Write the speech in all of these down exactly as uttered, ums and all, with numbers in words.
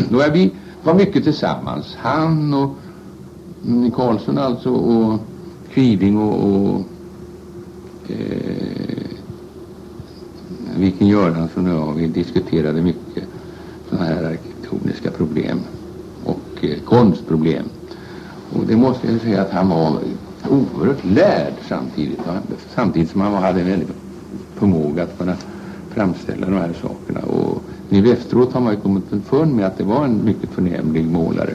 Då är vi var mycket tillsammans. Han och Karlsson alltså och Kviding och, och eh, Viken Göransson och jag, vi diskuterade mycket sådana här arkitektoniska problem och eh, konstproblem. Och det måste jag säga att han var oerhört lärd samtidigt. Samtidigt som han hade en väldigt förmåga att kunna framställa de här sakerna. Och nu efteråt har man ju kommit underfund med att det var en mycket förnämlig målare.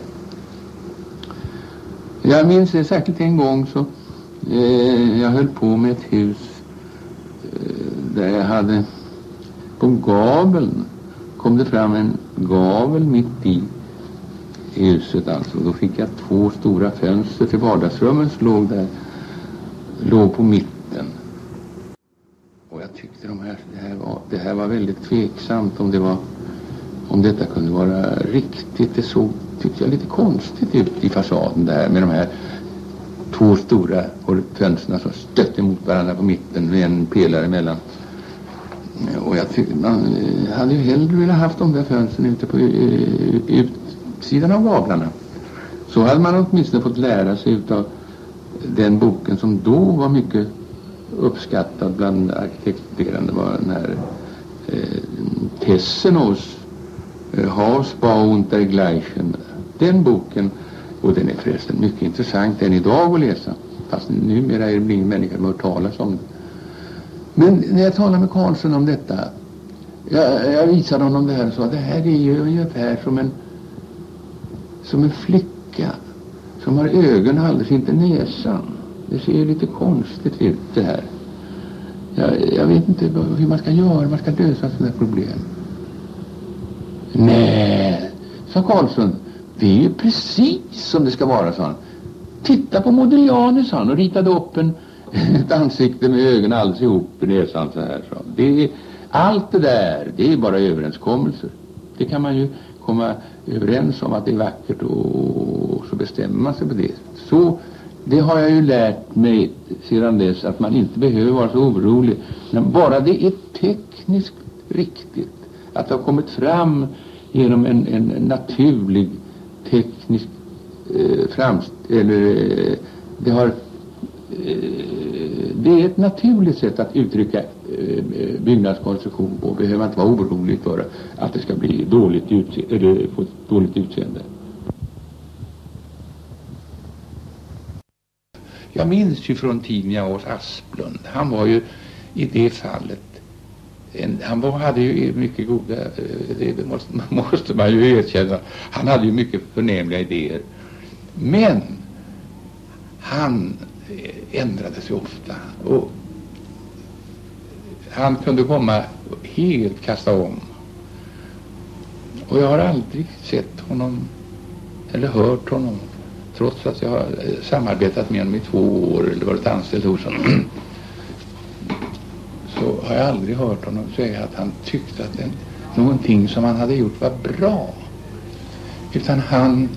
Jag minns det särskilt en gång så eh, jag höll på med ett hus eh, där jag hade på gabeln kom det fram en gavel mitt i huset alltså. Då fick jag två stora fönster till vardagsrummen som låg där, låg på mitten. Och jag tyckte de här, det, här var, det här var väldigt tveksamt om det var om detta kunde vara riktigt. Det såg, tyckte jag, lite konstigt ut i fasaden där med de här två stora fönsterna som stötte mot varandra på mitten med en pelare emellan. Och jag tyckte man hade ju hellre velat haft de där fönstren ute på utsidan av gavlarna. Så hade man åtminstone fått lära sig utav den boken som då var mycket uppskattad bland arkitektstuderande, var den här eh, Tessenos eh, Hausbau unter Gleichen. Den boken, och den är förresten mycket intressant än idag att läsa, fast numera är det ingen människa som har hört talas om det. Men när jag talade med Karlsson om detta, jag, jag visade honom det här och sa, det här är ju ungefär som en som en flicka som har ögon alldeles inte näsan. Det ser ju lite konstigt ut det här. Jag, jag vet inte hur man ska göra, man ska lösa sådana problem. Nej, sa Karlsson, det är ju precis som det ska vara, sa han. Titta på Modigliani, sa han, och ritade upp en, ett ansikte med ögonen alldeles ihop i näsan så här. Så. Det är, allt det där, det är bara överenskommelser. Det kan man ju komma överens om att det är vackert och så bestämmer man sig på det. Så det har jag ju lärt mig sedan dess, att man inte behöver vara så orolig. Men bara det är tekniskt riktigt, att det har kommit fram genom en, en naturlig teknisk eh, framst eller eh, det har eh, det är ett naturligt sätt att uttrycka eh, byggnadskonstruktion på. Behöver man inte vara orolig för att det ska bli dåligt utse- eller få ett dåligt utseende. Jag minns ju från tiden jag var hos Asplund. Han var ju i det fallet en, han var, hade ju mycket goda, det måste, måste man ju erkänna. Han hade ju mycket förnämliga idéer. Men han ändrade sig ofta. Och han kunde komma helt kasta om. Och jag har aldrig sett honom eller hört honom, trots att jag har samarbetat med honom i två år eller varit anställd hos honom, så har jag aldrig hört honom säga att han tyckte att den, någonting som han hade gjort var bra. Utan han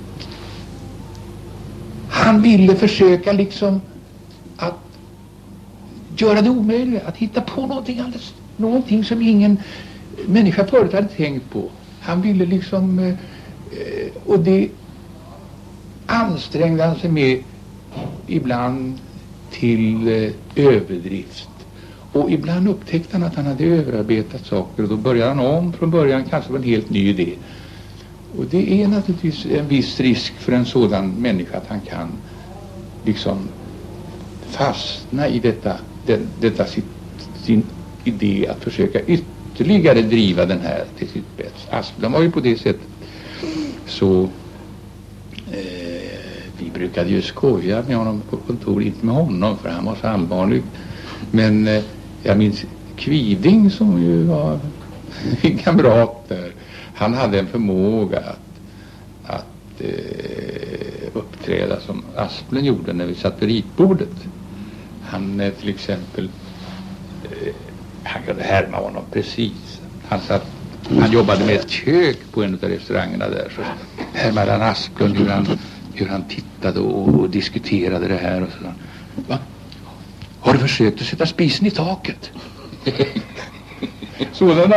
han ville försöka liksom att göra det omöjligt, att hitta på någonting alldeles, någonting som ingen människa förut hade tänkt på. Han ville liksom eh, och det ansträngde han sig med ibland till eh, överdrift. Och ibland upptäckte han att han hade överarbetat saker, och då började han om från början, kanske med en helt ny idé. Och det är naturligtvis en viss risk för en sådan människa att han kan liksom fastna i detta, det, detta sitt, sin idé att försöka ytterligare driva den här till sitt bäst. Asplund var ju på det sättet så eh, vi brukade ju skoja med honom på kontor, inte med honom för han var så allvarlig, men eh, jag minns Kviding som ju var en kamrat där. Han hade en förmåga att, att eh, uppträda som Asplund gjorde när vi satt vid ritbordet. Han eh, till exempel eh, han kunde härma honom precis. Han satt, han jobbade med ett kök på en av restaurangerna där, så härmade han Asplund hur han, hur han tittade och, och diskuterade det här och så. Va? Har du försökt att sätta spisen i taket? Sådana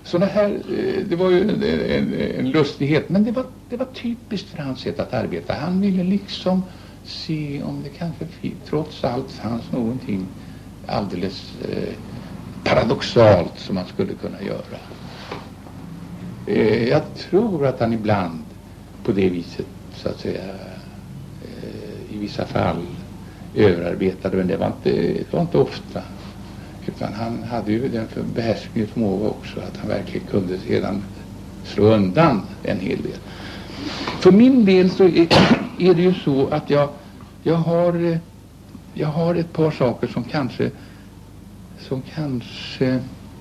Såna här, det var ju en, en, en lustighet, men det var, det var typiskt för hans sätt att arbeta. Han ville liksom se om det kanske trots allt fanns någonting alldeles eh, paradoxalt som man skulle kunna göra. Eh, jag tror att han ibland på det viset, så att säga, eh, i vissa fall överarbetade, men det var inte, det var inte ofta. Utan han hade ju den för behärskning förmåga också, att han verkligen kunde sedan slå undan en hel del. För min del så är, är det ju så att jag, jag, har, jag har ett par saker som kanske som kanske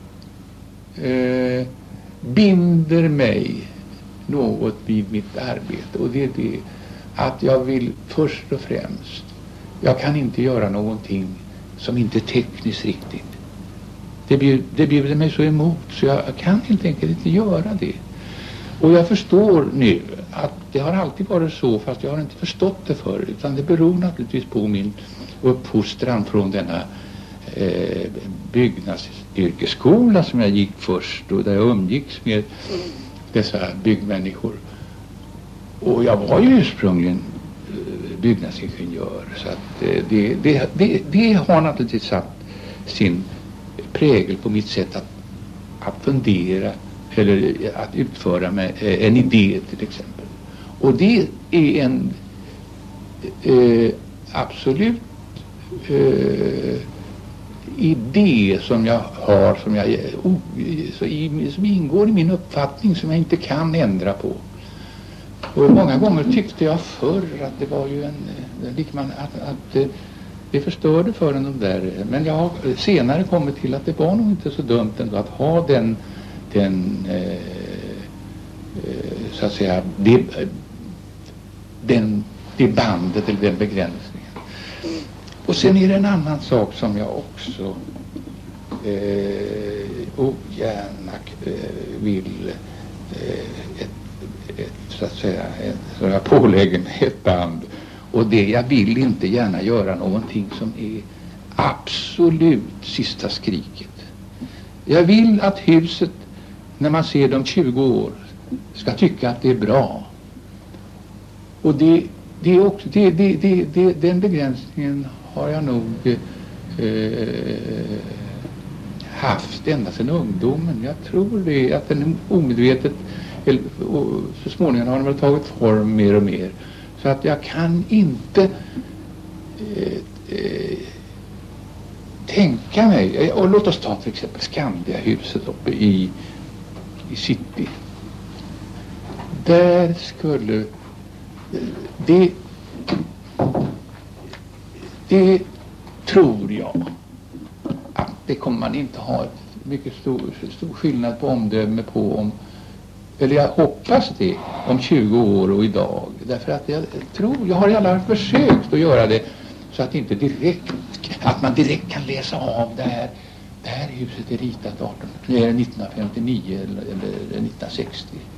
eh, binder mig något vid mitt arbete. Och det är det att jag vill först och främst, jag kan inte göra någonting som inte är tekniskt riktigt. Det bjuder, det bjuder mig så emot, så jag kan helt enkelt inte göra det. Och jag förstår nu att det har alltid varit så, fast jag har inte förstått det förr, utan det beror naturligtvis på min uppfostran från denna eh, byggnadsyrkesskola som jag gick först, och där jag umgicks med dessa byggmänniskor. Och jag var ju ursprungligen eh, byggnadsingenjör, så att eh, det, det, det, det har naturligtvis satt sin prägel på mitt sätt att, att fundera eller att utföra med en idé till exempel. Och det är en eh, absolut eh, idé som jag har, som, jag, oh, så i, som ingår i min uppfattning, som jag inte kan ändra på. Och många gånger tyckte jag förr att det var ju en, likman, att, att det förstörde för en de där. Men jag har senare kommit till att det var nog inte så dumt ändå att ha den, den eh, eh, så att säga, det, den, det bandet eller den begränsningen. Och sen är det en annan sak som jag också eh, ogärna eh, vill eh, ett, ett, så att säga, ett, så jag pålägger mig ett band. Och det, jag vill inte gärna göra någonting som är absolut sista skriket. Jag vill att huset, när man ser det om tjugo år, ska tycka att det är bra. Och det, det är också, det, det, det, det, den begränsningen har jag nog eh, haft ända sedan ungdomen. Jag tror det, att den är omedvetet, och så småningom har den väl tagit form mer och mer. Så att jag kan inte eh, eh, tänka mig, och låt oss ta till exempel Skandia-huset uppe i, i city. Där skulle det, det tror jag att det kommer man inte ha ett mycket stor, stor skillnad på omdöme på om, eller jag hoppas det, om tjugo år och idag. Därför att jag tror, jag har i alla fall försökt att göra det så att inte direkt, att man direkt kan läsa av det här. Det här huset är ritat arton, nittonhundrafemtionio eller, eller nittonhundrasextio.